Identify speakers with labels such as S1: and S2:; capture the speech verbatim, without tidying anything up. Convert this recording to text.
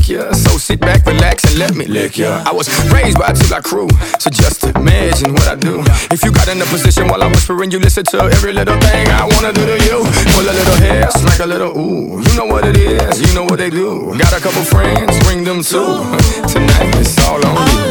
S1: lick ya. So sit back, relax, and let me lick ya. I was raised by a two-block crew, so just imagine what I do. If you got in a position while I whispering, you listen to every little thing I wanna do to you. Pull a little hair, like a little ooh. You know what it is, you know what they do. Got a couple friends, bring them too. Tonight it's all on you.